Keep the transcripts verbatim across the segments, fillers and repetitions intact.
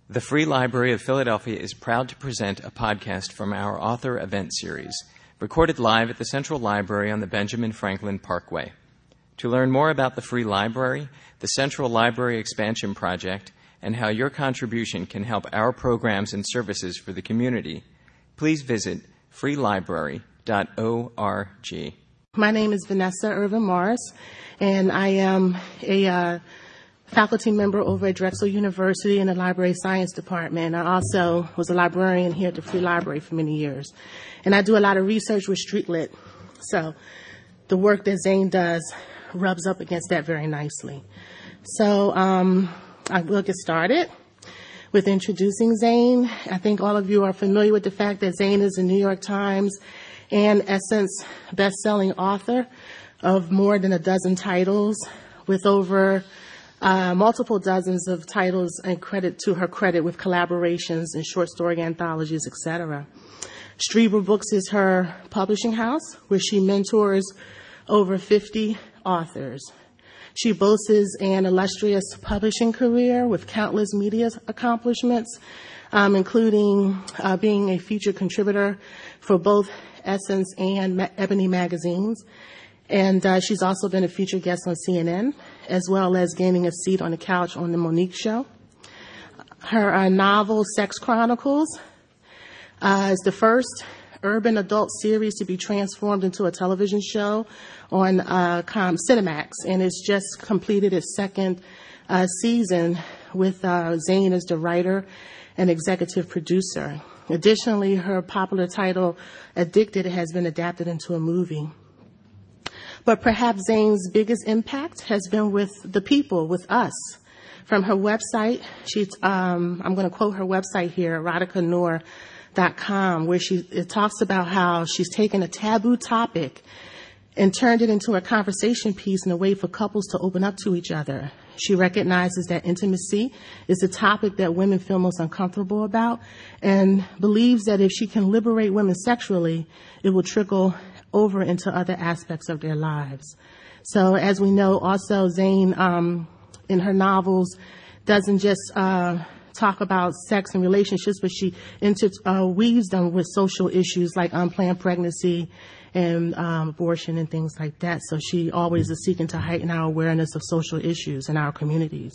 The Free Library of Philadelphia is proud to present a podcast from our author event series, recorded live at the Central Library on the Benjamin Franklin Parkway. To learn more about the Free Library, the Central Library Expansion Project, and how your contribution can help our programs and services for the community, please visit free library dot org. My name is Vanessa Irvin Morris, and I am a uh, faculty member over at Drexel University in the Library Science Department. I also was a librarian here at the Free Library for many years. And I do a lot of research with StreetLit. So the work that Zane does rubs up against that very nicely. So um, I will get started with introducing Zane. I think all of you are familiar with the fact that Zane is a New York Times and Essence best-selling author of more than a dozen titles, with over uh, multiple dozens of titles and credit to her credit with collaborations and short story anthologies, et cetera. Strieber Books is her publishing house, where she mentors over fifty authors. She boasts an illustrious publishing career with countless media accomplishments, um, including uh, being a featured contributor for both Essence and Ma- Ebony magazines. And uh, she's also been a featured guest on C N N, as well as gaining a seat on the couch on the Monique Show. Her uh, novel, Sex Chronicles, uh, is the first urban adult series to be transformed into a television show on uh, Com- Cinemax, and it's just completed its second uh, season with uh, Zane as the writer and executive producer. Additionally, her popular title, Addicted, has been adapted into a movie. But perhaps Zane's biggest impact has been with the people, with us. From her website, she's, um, I'm going to quote her website here, erotica noir dot com, where she it talks about how she's taken a taboo topic and turned it into a conversation piece and a way for couples to open up to each other. She recognizes that intimacy is a topic that women feel most uncomfortable about, and believes that if she can liberate women sexually, it will trickle over into other aspects of their lives. So as we know, also Zane, um, in her novels, doesn't just uh, talk about sex and relationships, but she inter- uh, weaves them with social issues like unplanned pregnancy and um, abortion and things like that. So she always is seeking to heighten our awareness of social issues in our communities.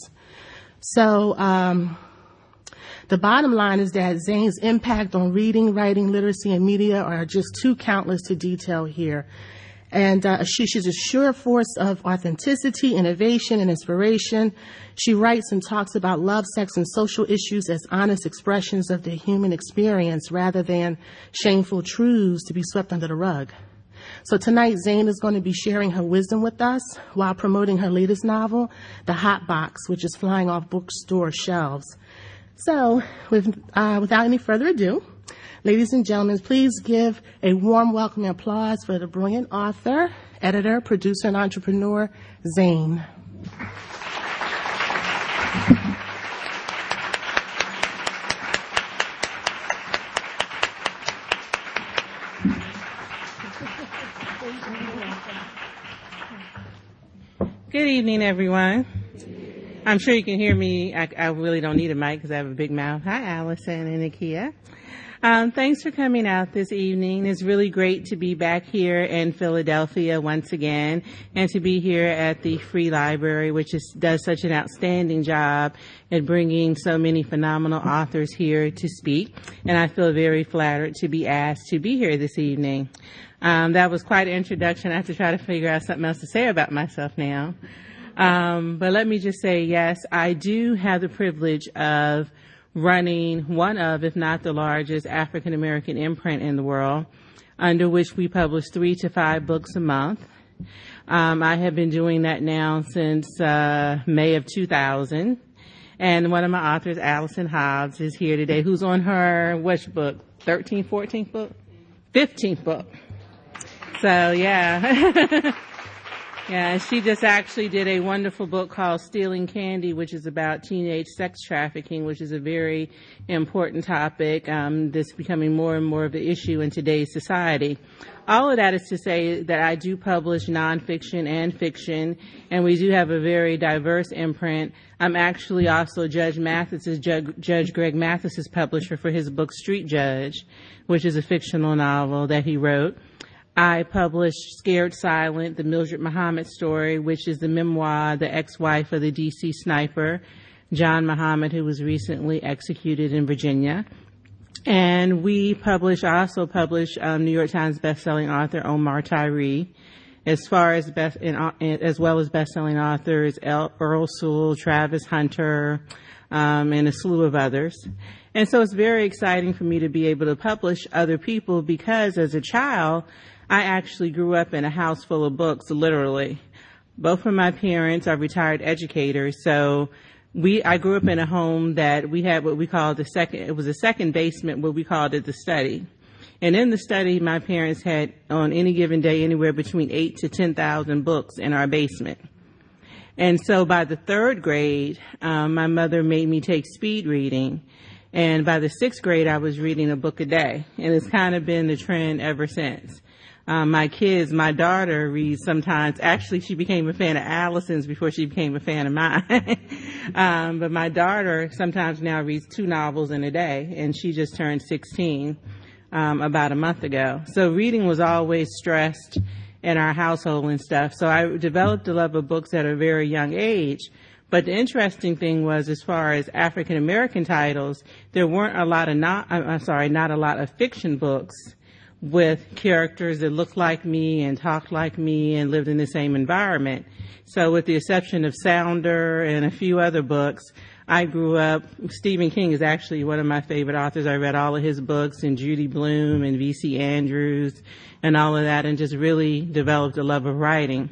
So um, the bottom line is that Zane's impact on reading, writing, literacy, and media are just too countless to detail here. And uh, she, she's a sure force of authenticity, innovation, and inspiration. She writes and talks about love, sex, and social issues as honest expressions of the human experience rather than shameful truths to be swept under the rug. So tonight, Zane is going to be sharing her wisdom with us while promoting her latest novel, The Hot Box, which is flying off bookstore shelves. So with, uh, without any further ado, ladies and gentlemen, please give a warm welcome and applause for the brilliant author, editor, producer, and entrepreneur, Zane. Good evening, everyone. I'm sure you can hear me. I, I really don't need a mic because I have a big mouth. Hi, Allison and Nakia. Um, thanks for coming out this evening. It's really great to be back here in Philadelphia once again, and to be here at the Free Library, which is, does such an outstanding job at bringing so many phenomenal authors here to speak. And I feel very flattered to be asked to be here this evening. Um, that was quite an introduction. I have to try to figure out something else to say about myself now. Um, but let me just say, yes, I do have the privilege of running one of, if not the largest, African-American imprint in the world, under which we publish three to five books a month. Um, I have been doing that now since uh, May of two thousand. And one of my authors, Allison Hobbs, is here today, who's on her, which book, thirteenth, fourteenth book? fifteenth book. So, yeah. Yeah, and she just actually did a wonderful book called Stealing Candy, which is about teenage sex trafficking, which is a very important topic um, that's becoming more and more of an issue in today's society. All of that is to say that I do publish nonfiction and fiction, and we do have a very diverse imprint. I'm actually also Judge Mathis's, Judge, Judge Greg Mathis's publisher for his book Street Judge, which is a fictional novel that he wrote. I published Scared Silent, the Mildred Muhammad story, which is the memoir, the ex-wife of the D C sniper, John Muhammad, who was recently executed in Virginia. And we publish, I also publish um, New York Times bestselling author Omar Tyree, as far as best, in, as well as bestselling authors Earl Sewell, Travis Hunter, um, and a slew of others. And so it's very exciting for me to be able to publish other people because as a child, I actually grew up in a house full of books, literally. Both of my parents are retired educators, so we I grew up in a home that we had what we called the second, it was a second basement, what we called it the study. And in the study, my parents had, on any given day, anywhere between eight to ten thousand books in our basement. And so by the third grade, um, my mother made me take speed reading. And by the sixth grade, I was reading a book a day. And it's kind of been the trend ever since. Um, my kids, my daughter reads sometimes. Actually, she became a fan of Allison's before she became a fan of mine. um, but my daughter sometimes now reads two novels in a day, and she just turned sixteen um, about a month ago. So reading was always stressed in our household and stuff. So I developed a love of books at a very young age. But the interesting thing was, as far as African American titles, there weren't a lot of not, I'm sorry, not a lot of fiction books with characters that looked like me and talked like me and lived in the same environment. So with the exception of Sounder and a few other books, I grew up, Stephen King is actually one of my favorite authors. I read all of his books, and Judy Blume and V C Andrews and all of that, and just really developed a love of writing.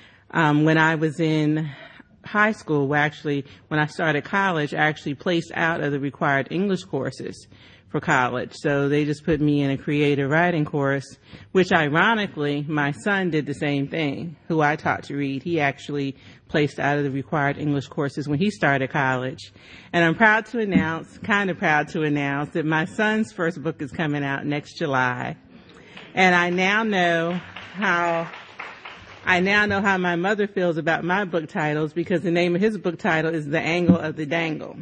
Um, when I was in high school, well, actually, when I started college, I actually placed out of the required English courses for college. So they just put me in a creative writing course, which ironically, my son did the same thing, who I taught to read. He actually placed out of the required English courses when he started college. And I'm proud to announce, kind of proud to announce, that my son's first book is coming out next July. And I now know how, I now know how my mother feels about my book titles, because the name of his book title is The Angle of the Dangle.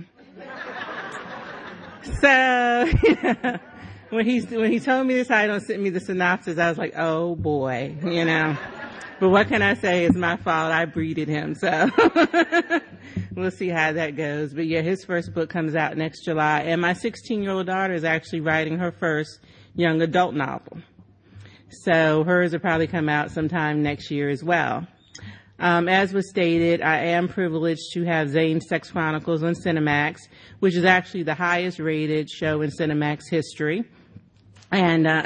So, yeah, when he when he told me the title and sent me the synopsis, I was like, oh boy, you know. But what can I say? It's my fault. I breeded him, so we'll see how that goes. But yeah, his first book comes out next July, and my sixteen-year-old daughter is actually writing her first young adult novel. So hers will probably come out sometime next year as well. Um, as was stated, I am privileged to have Zane's Sex Chronicles on Cinemax, which is actually the highest rated show in Cinemax history. And uh,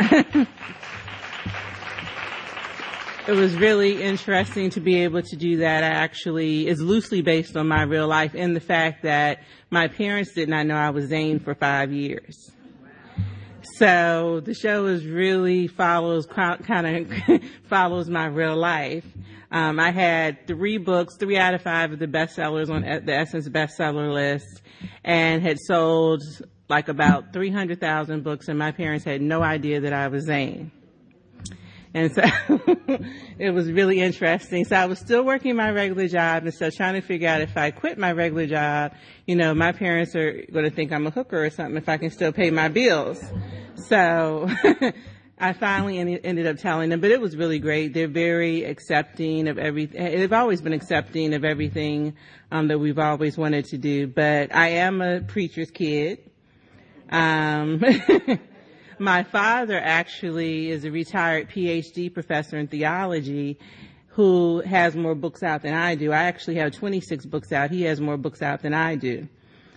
it was really interesting to be able to do that. I actually, it's loosely based on my real life, in the fact that my parents did not know I was Zane for five years. So the show is really follows, kind of follows my real life. Um, I had three books, three out of five of the bestsellers on the Essence bestseller list, and had sold like about three hundred thousand books, and my parents had no idea that I was Zane. And so it was really interesting. So I was still working my regular job and still trying to figure out if I quit my regular job, you know, my parents are going to think I'm a hooker or something if I can still pay my bills. So I finally ended up telling them, but it was really great. They're very accepting of everything. They've always been accepting of everything um, that we've always wanted to do. But I am a preacher's kid. Um, my father actually is a retired P H D professor in theology who has more books out than I do. I actually have twenty-six books out. He has more books out than I do.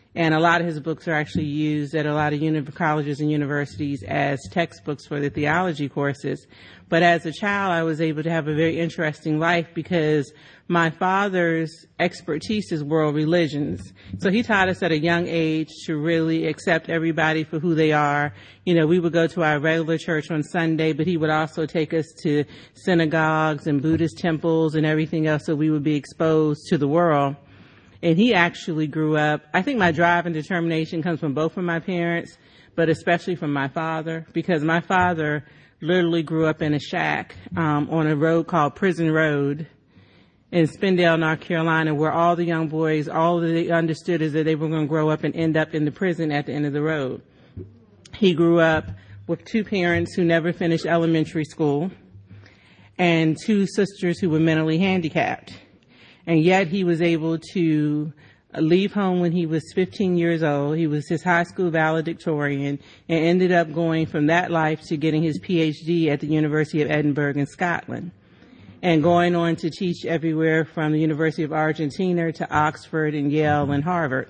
And a lot of his books are actually used at a lot of uni- colleges and universities as textbooks for the theology courses. But as a child, I was able to have a very interesting life because my father's expertise is world religions. So he taught us at a young age to really accept everybody for who they are. You know, we would go to our regular church on Sunday, but he would also take us to synagogues and Buddhist temples and everything else so we would be exposed to the world. And he actually grew up, I think my drive and determination comes from both of my parents, but especially from my father, because my father literally grew up in a shack um, on a road called Prison Road in Spindale, North Carolina, where all the young boys, all that they understood is that they were going to grow up and end up in the prison at the end of the road. He grew up with two parents who never finished elementary school and two sisters who were mentally handicapped. And yet he was able to leave home when he was fifteen years old. He was his high school valedictorian and ended up going from that life to getting his P H D at the University of Edinburgh in Scotland and going on to teach everywhere from the University of Argentina to Oxford and Yale and Harvard.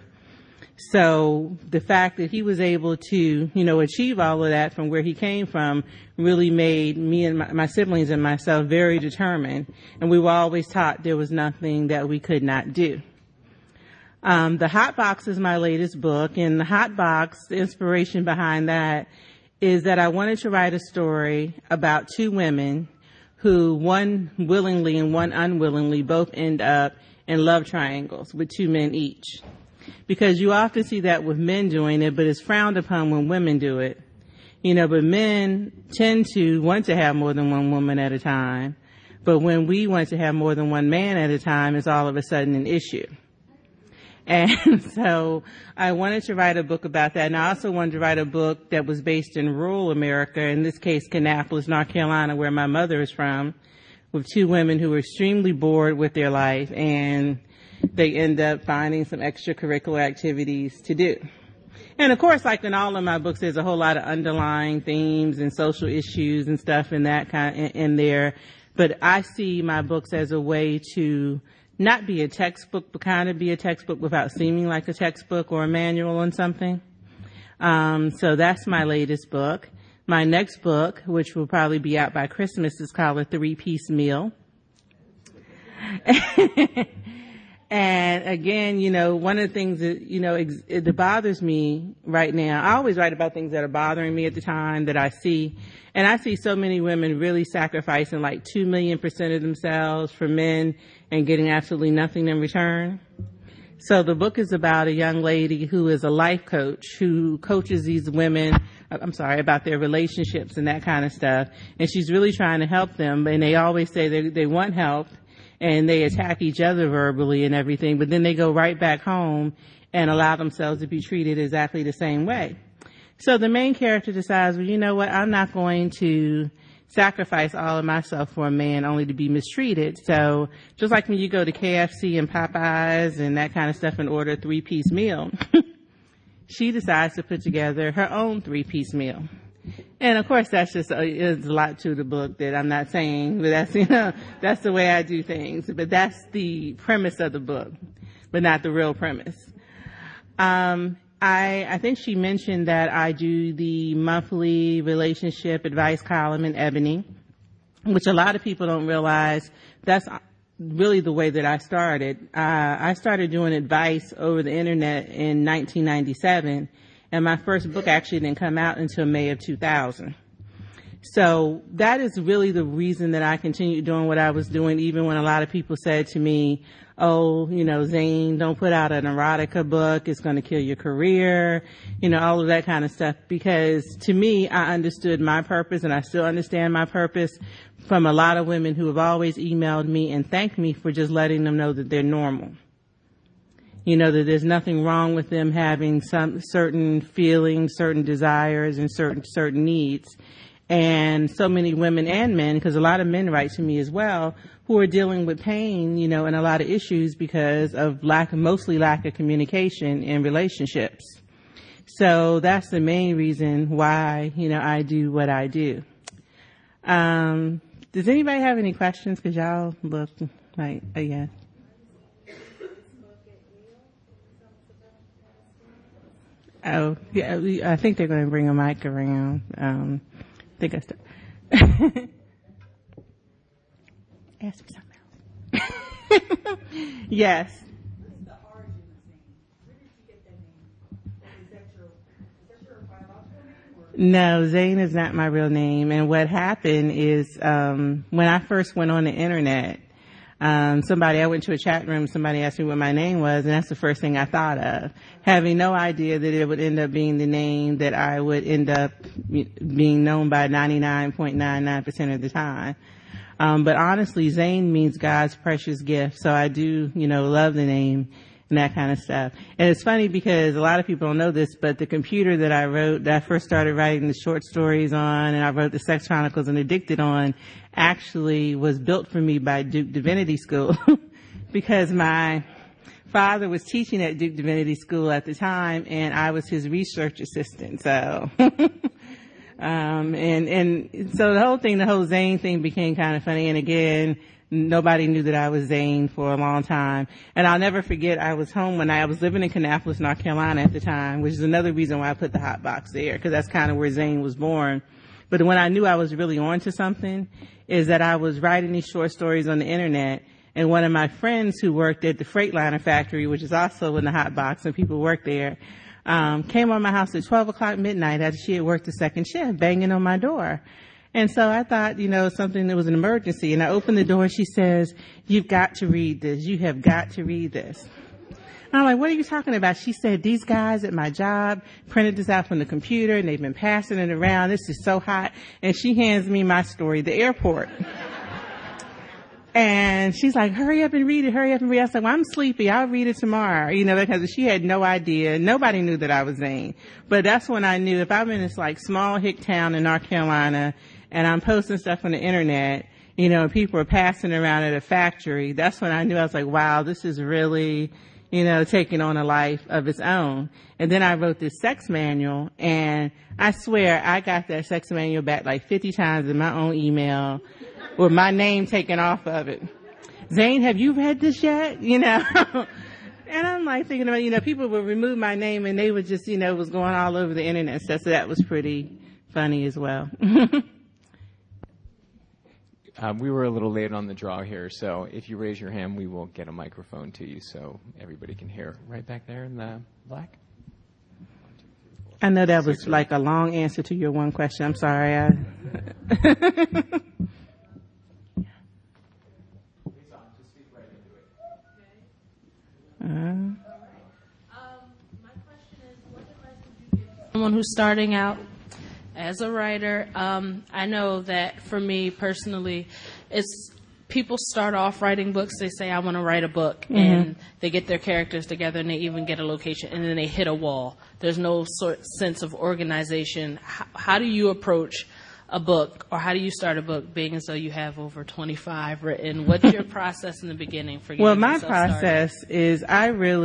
So the fact that he was able to, you know, achieve all of that from where he came from really made me and my, my siblings and myself very determined. And we were always taught there was nothing that we could not do. Um, the Hot Box is my latest book, and the Hot Box, the inspiration behind that is that I wanted to write a story about two women who, one willingly and one unwillingly, both end up in love triangles with two men each. Because you often see that with men doing it, but it's frowned upon when women do it. You know, but men tend to want to have more than one woman at a time. But when we want to have more than one man at a time, it's all of a sudden an issue. And so I wanted to write a book about that. And I also wanted to write a book that was based in rural America, in this case, Kannapolis, North Carolina, where my mother is from, with two women who were extremely bored with their life, and they end up finding some extracurricular activities to do. And of course, like in all of my books, there's a whole lot of underlying themes and social issues and stuff in that kind in, in there. But I see my books as a way to not be a textbook, but kind of be a textbook without seeming like a textbook or a manual on something. Um, so that's my latest book. My next book, which will probably be out by Christmas, is called A Three-Piece Meal. And again, you know, one of the things that, you know, ex- that bothers me right now, I always write about things that are bothering me at the time that I see. And I see so many women really sacrificing like two million percent of themselves for men and getting absolutely nothing in return. So the book is about a young lady who is a life coach who coaches these women, I'm sorry, about their relationships and that kind of stuff. And she's really trying to help them. And they always say they, they want help. And they attack each other verbally and everything, but then they go right back home and allow themselves to be treated exactly the same way. So the main character decides, well, you know what, I'm not going to sacrifice all of myself for a man only to be mistreated. So just like when you go to K F C and Popeyes and that kind of stuff and order a three-piece meal, she decides to put together her own three-piece meal. And of course, that's just a, it's a lot to the book that I'm not saying, but that's, you know, that's the way I do things. But that's the premise of the book, but not the real premise. Um, I, I think she mentioned that I do the monthly relationship advice column in Ebony, which a lot of people don't realize that's really the way that I started. Uh, I started doing advice over the internet in nineteen ninety-seven. And my first book actually didn't come out until May of two thousand. So that is really the reason that I continued doing what I was doing, even when a lot of people said to me, oh, you know, Zane, don't put out an erotica book. It's going to kill your career, you know, all of that kind of stuff. Because to me, I understood my purpose, and I still understand my purpose from a lot of women who have always emailed me and thanked me for just letting them know that they're normal. You know, that there's nothing wrong with them having some certain feelings, certain desires, and certain certain needs. And so many women and men, because a lot of men write to me as well, who are dealing with pain, you know, and a lot of issues because of lack, mostly lack of communication in relationships. So that's the main reason why, you know, I do what I do. Um, does anybody have any questions? Because y'all look like, uh, yeah. Oh, yeah, we- I think they're going to bring a mic around. Um, I think I st- Ask me something else. Yes. No, Zane is not my real name. And what happened is, um, when I first went on the internet, um, somebody, I went to a chat room, somebody asked me what my name was, and that's the first thing I thought of, having no idea that it would end up being the name that I would end up being known by ninety-nine point nine nine percent of the time. Um, but honestly, Zane means God's precious gift. So I do, you know, love the name and that kind of stuff. And it's funny because a lot of people don't know this, but the computer that I wrote, that I first started writing the short stories on, and I wrote the Sex Chronicles and Addicted on, actually was built for me by Duke Divinity School because my father was teaching at Duke Divinity School at the time, and I was his research assistant. So, um, and, and so the whole thing, the whole Zane thing became kind of funny. And again, nobody knew that I was Zane for a long time. And I'll never forget, I was home when I, I was living in Kannapolis, North Carolina at the time, which is another reason why I put the hot box there, because that's kind of where Zane was born. But when I knew I was really on to something is that I was writing these short stories on the internet, and one of my friends who worked at the Freightliner factory, which is also in the hot box and people work there, um, came on my house at twelve o'clock midnight after she had worked the second shift, banging on my door. And so I thought, you know, something that was an emergency. And I opened the door. She says, "You've got to read this. You have got to read this." And I'm like, "What are you talking about?" She said, "These guys at my job printed this out from the computer and they've been passing it around. This is so hot." And she hands me my story, The Airport. And she's like, "Hurry up and read it. Hurry up and read it." I said, "Well, I'm sleepy. I'll read it tomorrow." You know, because she had no idea. Nobody knew that I was Zane. But that's when I knew if I'm in this like small hick town in North Carolina and I'm posting stuff on the internet, you know, and people are passing around at a factory, that's when I knew. I was like, wow, this is really, you know, taking on a life of its own. And then I wrote this sex manual, and I swear I got that sex manual back like fifty times in my own email with my name taken off of it. "Zane, have you read this yet?" You know? And I'm like thinking about, you know, people would remove my name and they would just, you know, it was going all over the internet and stuff. So that was pretty funny as well. Uh, we were a little late on the draw here, so if you raise your hand, we will get a microphone to you so everybody can hear. Right back there in the black. I know that was like a long answer to your one question. I'm sorry. I... uh, Someone who's starting out as a writer, um, I know that for me personally, it's people start off writing books. They say, "I want to write a book," mm-hmm. and they get their characters together, and they even get a location, and then they hit a wall. There's no sort sense of organization. How, how do you approach a book, or how do you start a book, being as though you have over twenty-five written? What's your process in the beginning for getting Well, my yourself process started? is I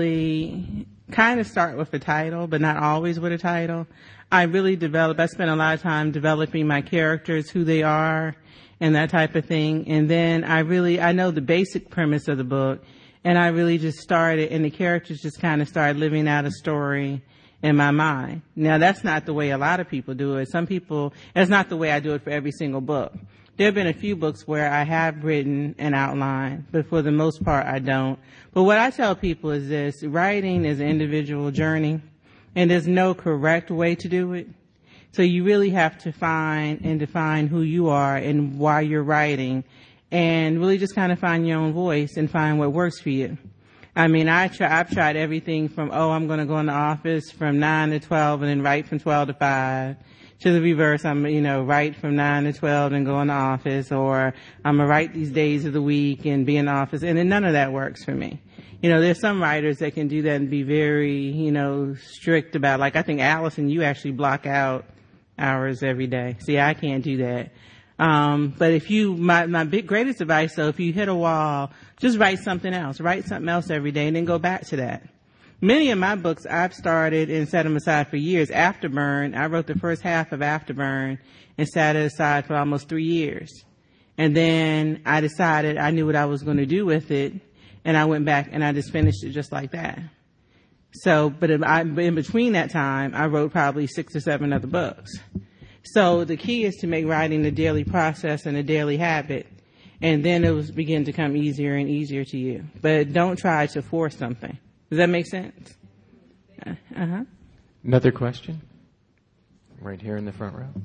really kind of start with a title, but not always with a title. I really develop, I spend a lot of time developing my characters, who they are, and that type of thing. And then I really, I know the basic premise of the book, and I really just started, and the characters just kind of started living out a story in my mind. Now, that's not the way a lot of people do it. Some people, that's not the way I do it for every single book. There have been a few books where I have written an outline, but for the most part, I don't. But what I tell people is this: writing is an individual journey, and there's no correct way to do it. So you really have to find and define who you are and why you're writing, and really just kind of find your own voice and find what works for you. I mean, I try, I've tried everything from, oh, I'm going to go in the office from nine to twelve and then write from twelve to five, to the reverse. I'm, you know, write from nine to twelve and go in the office, or I'm going to write these days of the week and be in the office. And then none of that works for me. You know, there's some writers that can do that and be very, you know, strict about, like, I think, Allison, you actually block out hours every day. See, I can't do that. Um, but if you, my, my big greatest advice, though, if you hit a wall, just write something else. Write something else every day and then go back to that. Many of my books I've started and set them aside for years. Afterburn, I wrote the first half of Afterburn and set it aside for almost three years. And then I decided I knew what I was going to do with it, and I went back and I just finished it just like that. So, but in, I, in between that time, I wrote probably six or seven other books. So the key is to make writing a daily process and a daily habit, and then it will begin to come easier and easier to you. But don't try to force something. Does that make sense? Uh huh. Another question? Right here in the front row.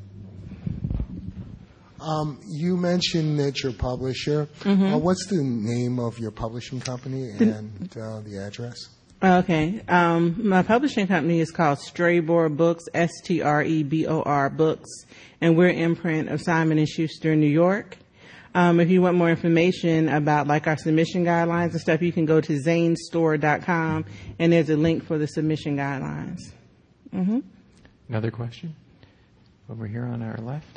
Um, you mentioned that you're a publisher. Mm-hmm. Uh, what's the name of your publishing company and uh, the address? Okay. Um, my publishing company is called Strebor Books, S T R E B O R Books, and we're imprint of Simon and Schuster, New York. Um, if you want more information about like our submission guidelines and stuff, you can go to zane store dot com, and there's a link for the submission guidelines. Mm-hmm. Another question? Over here on our left.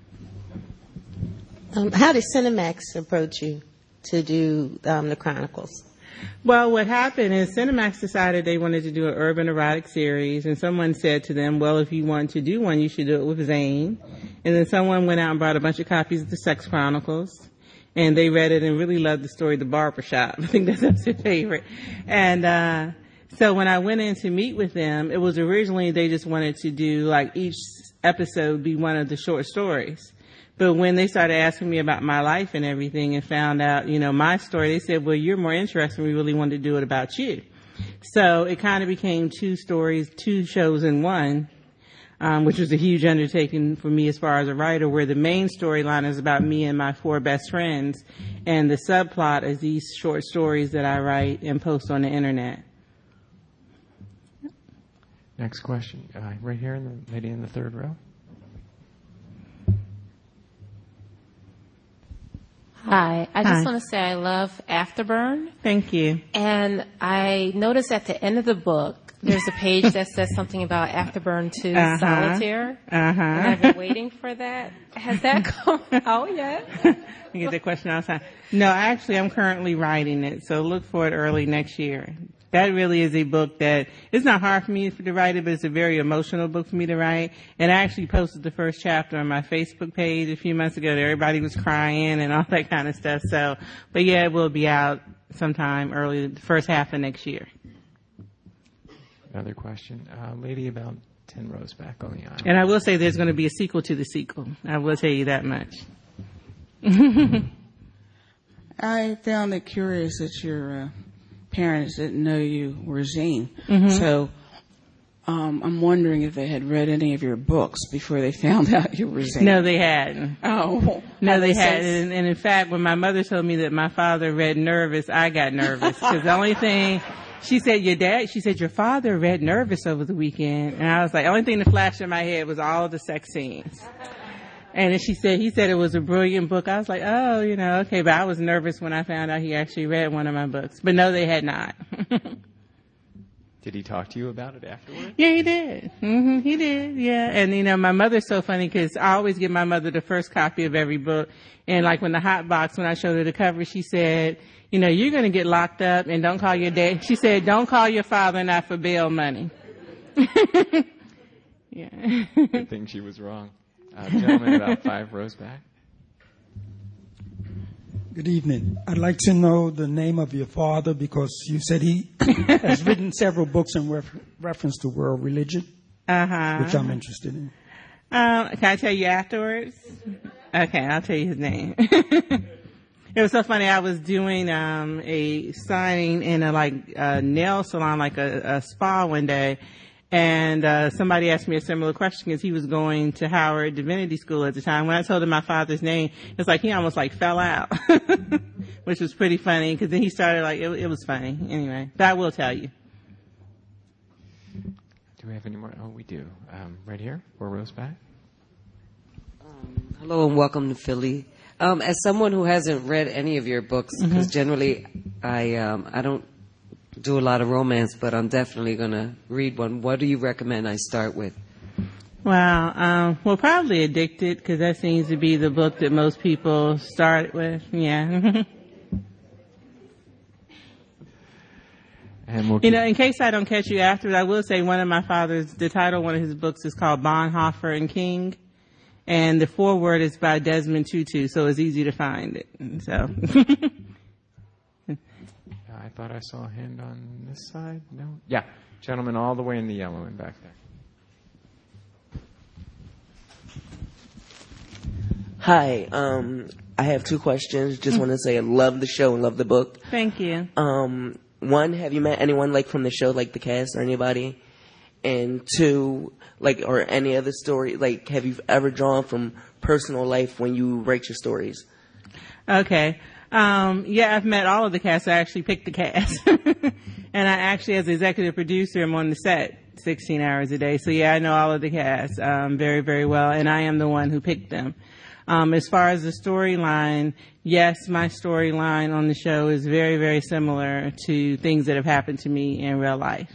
Um, how did Cinemax approach you to do um, the Chronicles? Well, what happened is Cinemax decided they wanted to do an urban erotic series, and someone said to them, well, if you want to do one, you should do it with Zane. And then someone went out and brought a bunch of copies of the Sex Chronicles, and they read it and really loved the story, The Barbershop. I think that's, that's their favorite. And uh so when I went in to meet with them, it was originally they just wanted to do, like, each episode be one of the short stories. But when they started asking me about my life and everything and found out, you know, my story, they said, well, you're more interesting. We really wanted to do it about you. So it kind of became two stories, two shows in one, um, which was a huge undertaking for me as far as a writer, where the main storyline is about me and my four best friends, and the subplot is these short stories that I write and post on the internet. Next question. Uh, right here, in the lady in the third row. Hi. I just Hi. want to say I love Afterburn. Thank you. And I noticed at the end of the book, there's a page that says something about Afterburn two Uh-huh. Solitaire. Uh-huh. And I've been waiting for that. Has that come out yet? I get that question all the time. No, actually, I'm currently writing it, so look for it early next year. That really is a book that, it's not hard for me to write it, but it's a very emotional book for me to write. And I actually posted the first chapter on my Facebook page a few months ago that everybody was crying and all that kind of stuff. So, but yeah, it will be out sometime early, the first half of next year. Another question. Uh, lady about ten rows back on the aisle. And I will say there's going to be a sequel to the sequel. I will tell you that much. I found it curious that your uh, parents didn't know you were Zane. Mm-hmm. So um, I'm wondering if they had read any of your books before they found out you were Zane. No, they hadn't. Oh. No, they That hadn't. makes sense. And, and in fact, when my mother told me that my father read Nervous, I got nervous. Because the only thing, she said, your dad, she said, your father read Nervous over the weekend. And I was like, the only thing that flashed in my head was all the sex scenes. And then she said, he said it was a brilliant book. I was like, oh, you know, okay. But I was nervous when I found out he actually read one of my books. But no, they had not. Did he talk to you about it afterwards? Yeah, he did. hmm He did, yeah. And, you know, my mother's so funny because I always give my mother the first copy of every book. And, like, when the hot box, when I showed her the cover, she said, you know, you're going to get locked up and don't call your dad. She said, don't call your father not for bail money. Yeah. Good thing she was wrong. Uh, gentleman about five rows back. Good evening. I'd like to know the name of your father because you said he has written several books in ref- reference to world religion, Uh-huh. which I'm interested in. Um, can I tell you afterwards? Okay, I'll tell you his name. It was so funny. I was doing um, a signing in a like a nail salon, like a, a spa one day, and uh, somebody asked me a similar question because he was going to Howard Divinity School at the time. When I told him my father's name, it's like he almost like fell out, which was pretty funny because then he started like it, it was funny anyway. But I will tell you. Do we have any more? Oh, we do. Um, right here, four rows back. Um, hello and welcome to Philly. Um, as someone who hasn't read any of your books, because Mm-hmm. generally I um, I don't do a lot of romance, but I'm definitely going to read one. What do you recommend I start with? Wow. Um, well, probably Addicted, because that seems to be the book that most people start with. Yeah. And we'll You keep- know, in case I don't catch you afterwards, I will say one of my father's, the title of one of his books is called Bonhoeffer and King. And the foreword is by Desmond Tutu, so it's easy to find it. So. I thought I saw a hand on this side. No? Yeah. Gentleman all the way in the yellow and back there. Hi, um, I have two questions. Just want to say I love the show and love the book. Thank you. Um, one, have you met anyone like from the show, like the cast or anybody? And two, like, or any other story, like, have you ever drawn from personal life when you write your stories? Okay. Um, yeah, I've met all of the cast. I actually picked the cast. And I actually, as executive producer, am on the set sixteen hours a day. So yeah, I know all of the cast, um, very, very well. And I am the one who picked them. Um, as far as the storyline, yes, my storyline on the show is very, very similar to things that have happened to me in real life.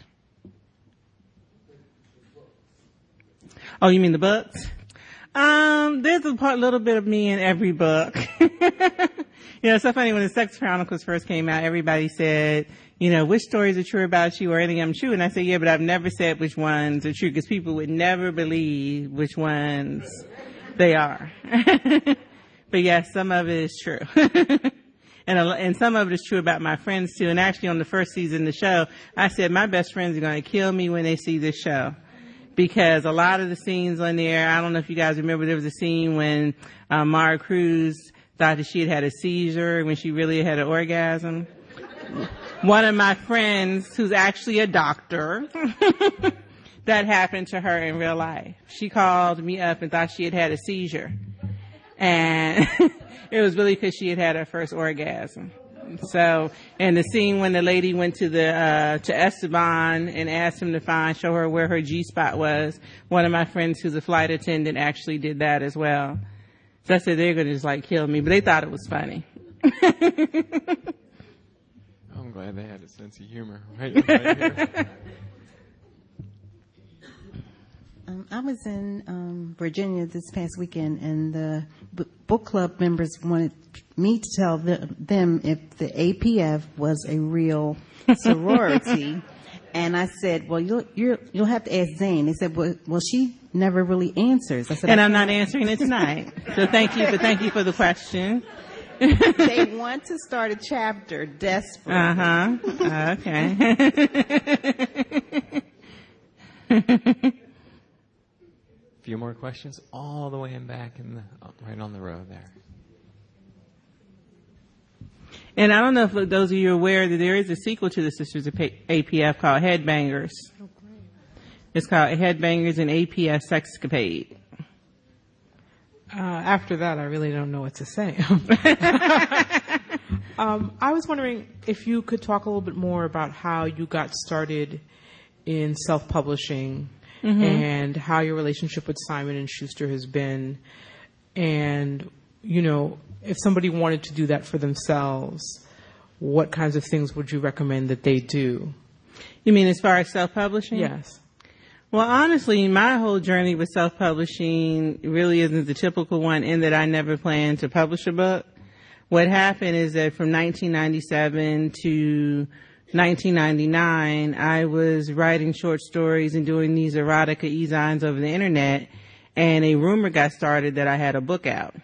Oh, you mean the books? Um, there's a part, little bit of me in every book. You know, it's so funny, when the Sex Chronicles first came out, everybody said, you know, which stories are true about you or any of them true? And I said, yeah, but I've never said which ones are true, because people would never believe which ones they are. But yes, some of it is true. And, a, and some of it is true about my friends too. And actually on the first season of the show, I said, my best friends are going to kill me when they see this show. Because a lot of the scenes on there, I don't know if you guys remember, there was a scene when uh, Mara Cruz thought that she had had a seizure when she really had an orgasm. One of my friends, who's actually a doctor, that happened to her in real life. She called me up and thought she had had a seizure. And it was really because she had had her first orgasm. So, and the scene when the lady went to the, uh, to Esteban and asked him to find, show her where her G-spot was, one of my friends who's a flight attendant actually did that as well. So I said, they're going to just like kill me, but they thought it was funny. I'm glad they had a sense of humor. Right, right here. Um, I was in um, Virginia this past weekend, and the b- book club members wanted me to tell the, them if the A P F was a real sorority. And I said, well, you'll, you're, you'll have to ask Zane. They said, well, well she never really answers. I said, and I'm not answering it tonight. So thank you, but thank you for the question. They want to start a chapter desperately. Uh-huh. Okay. A few more questions, all the way in back, in the, right on the row there. And I don't know if those of you are aware that there is a sequel to the Sisters of A P F called Headbangers. Oh, great. It's called Headbangers and A P F Sexcapade. Uh, after that, I really don't know what to say. um, I was wondering if you could talk a little bit more about how you got started in self-publishing. Mm-hmm. And how your relationship with Simon and Schuster has been. And, you know, if somebody wanted to do that for themselves, what kinds of things would you recommend that they do? You mean as far as self-publishing? Yes. Well, honestly, my whole journey with self-publishing really isn't the typical one, in that I never planned to publish a book. What happened is that from nineteen ninety-seven to nineteen ninety-nine, I was writing short stories and doing these erotica e-zines over the internet, and a rumor got started that I had a book out.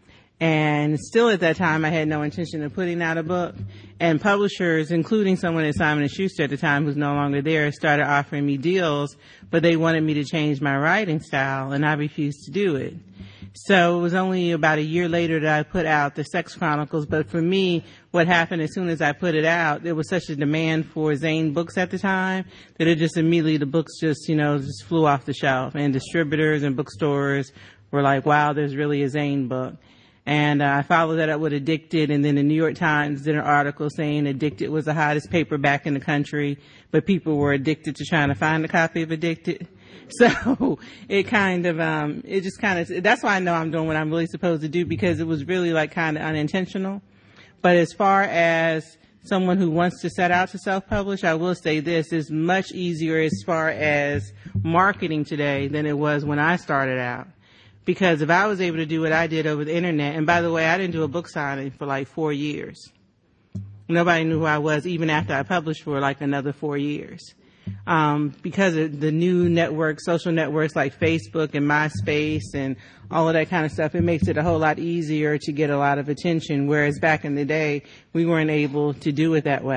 And still at that time, I had no intention of putting out a book. And publishers, including someone at Simon and Schuster at the time who's no longer there, started offering me deals, but they wanted me to change my writing style, and I refused to do it. So it was only about a year later that I put out the Sex Chronicles. But for me, what happened as soon as I put it out, there was such a demand for Zane books at the time that it just immediately, the books just, you know, just flew off the shelf. And distributors and bookstores were like, wow, there's really a Zane book. And uh, I followed that up with Addicted, and then the New York Times did an article saying Addicted was the hottest paperback in the country, but people were addicted to trying to find a copy of Addicted. So it kind of, um, it just kind of, that's why I know I'm doing what I'm really supposed to do, because it was really like kind of unintentional. But as far as someone who wants to set out to self-publish, I will say this, is much easier as far as marketing today than it was when I started out. Because if I was able to do what I did over the internet, and by the way, I didn't do a book signing for like four years. Nobody knew who I was even after I published for like another four years. Um, because of the new networks, social networks like Facebook and MySpace and all of that kind of stuff, it makes it a whole lot easier to get a lot of attention. Whereas back in the day, we weren't able to do it that way.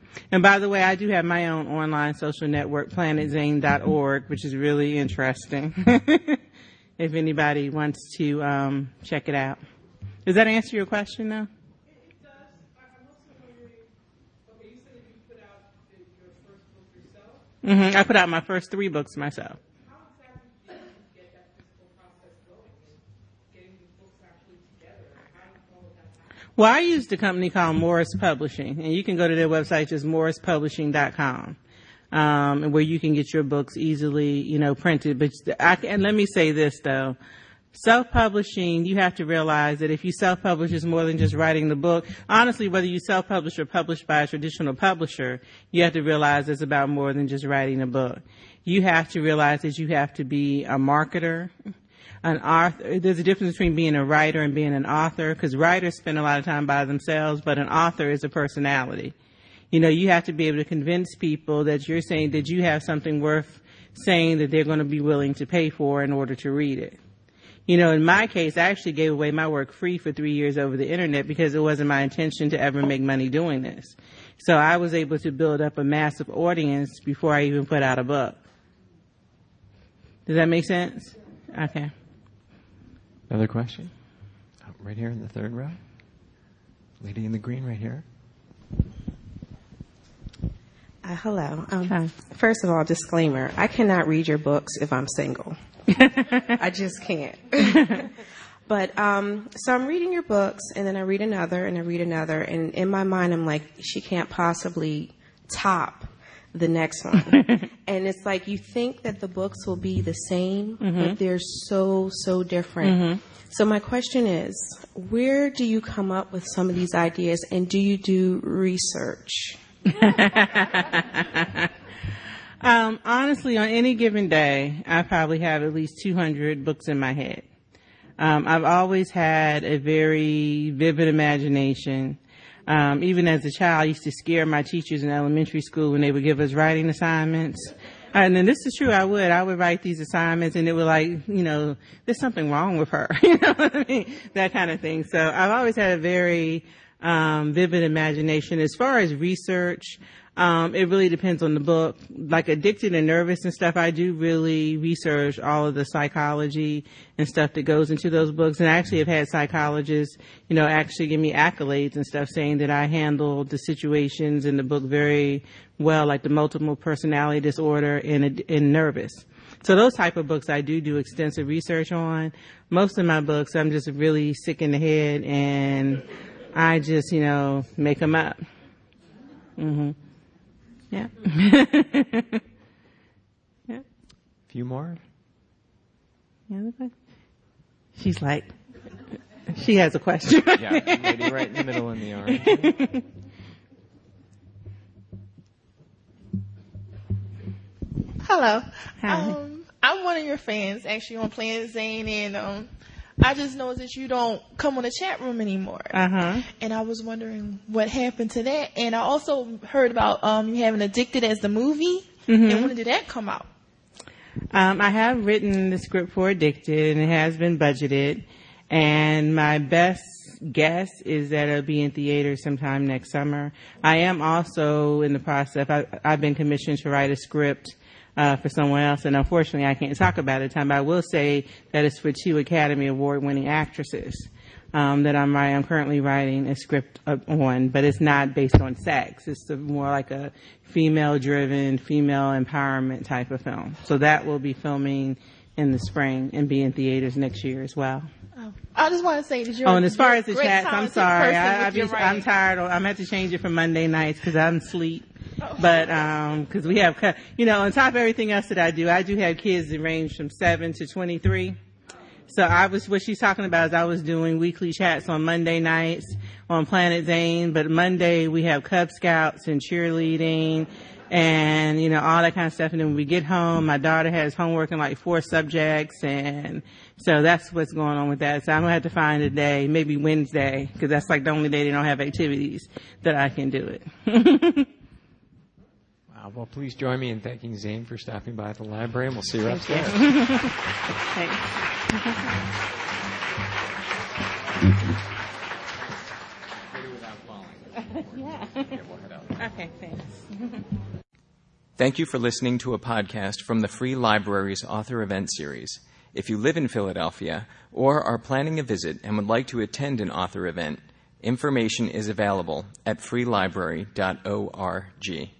And by the way, I do have my own online social network, planet zane dot org, which is really interesting. If anybody wants to um, check it out. Does that answer your question now? It does. I'm also wondering, okay, you said that you put out your first book yourself? Mm-hmm. I put out my first three books myself. How exactly did you get that physical process going and getting these books actually together? How did all of that happen? Well, I used a company called Morris Publishing, and you can go to their website, just morris publishing dot com. Um, where you can get your books easily, you know, printed. But I, and let me say this though, self-publishing, you have to realize that if you self-publish, it's more than just writing the book. Honestly, whether you self-publish or published by a traditional publisher, you have to realize it's about more than just writing a book. You have to realize that you have to be a marketer, an author. There's a difference between being a writer and being an author, because writers spend a lot of time by themselves, but an author is a personality. You know, you have to be able to convince people that you're saying that you have something worth saying that they're going to be willing to pay for in order to read it. You know, in my case, I actually gave away my work free for three years over the internet because it wasn't my intention to ever make money doing this. So I was able to build up a massive audience before I even put out a book. Does that make sense? Okay. Another question? Oh, right here in the third row. Lady in the green right here. Uh, hello. Um, Hi. First of all, disclaimer, I cannot read your books if I'm single. I just can't. But, um, so I'm reading your books, and then I read another, and I read another, and in my mind I'm like, she can't possibly top the next one. And it's like you think that the books will be the same, mm-hmm. but they're so, so different. Mm-hmm. So my question is, where do you come up with some of these ideas, and do you do research? um, honestly, on any given day, I probably have at least two hundred books in my head. Um, I've always had a very vivid imagination. Um, even as a child, I used to scare my teachers in elementary school when they would give us writing assignments. And then this is true, I would. I would write these assignments and it would like, you know, there's something wrong with her. You know what I mean? That kind of thing. So I've always had a very um, vivid imagination. As far as research, um, it really depends on the book. Like Addicted and Nervous and stuff, I do really research all of the psychology and stuff that goes into those books. And I actually have had psychologists, you know, actually give me accolades and stuff saying that I handled the situations in the book very well, like the multiple personality disorder and, and nervous. So those type of books I do do extensive research on. Most of my books, I'm just really sick in the head and I just, you know, make them up. Mm-hmm. Yeah. Yeah. A few more. Yeah. She's like, she has a question. Yeah, lady right in the middle in the orange. Hello. Hi. Um, I'm one of your fans, actually, on Planet Zane, and um, I just noticed that you don't come on the chat room anymore. Uh-huh. And I was wondering what happened to that. And I also heard about um, you having Addicted as the movie. Mm-hmm. And when did that come out? Um, I have written the script for Addicted, and it has been budgeted. And my best guess is that it'll be in theaters sometime next summer. I am also in the process. I, I've been commissioned to write a script Uh, for someone else, and unfortunately I can't talk about it at the time, but I will say that it's for two Academy Award winning actresses um, that I'm writing. I'm currently writing a script on, but it's not based on sex. It's a, more like a female driven, female empowerment type of film. So that will be filming in the spring and be in theaters next year as well. Oh, I just want to say that you're Oh, and as far as the great, chats, I'm sorry. I, I be, I'm writing. tired. I'm have to change it for Monday nights because I'm asleep. But, um, cause we have, you know, on top of everything else that I do, I do have kids that range from seven to twenty-three. So I was, what she's talking about is I was doing weekly chats on Monday nights on Planet Zane, but Monday we have Cub Scouts and cheerleading and, you know, all that kind of stuff. And then when we get home, my daughter has homework in like four subjects. And so that's what's going on with that. So I'm going to have to find a day, maybe Wednesday, cause that's like the only day they don't have activities that I can do it. Uh, well, please join me in thanking Zane for stopping by at the library, and we'll see you upstairs. Thanks. Without falling. Yeah. Okay, thanks. Thank you for listening to a podcast from the Free Library's Author Event Series. If you live in Philadelphia or are planning a visit and would like to attend an author event, information is available at free library dot org.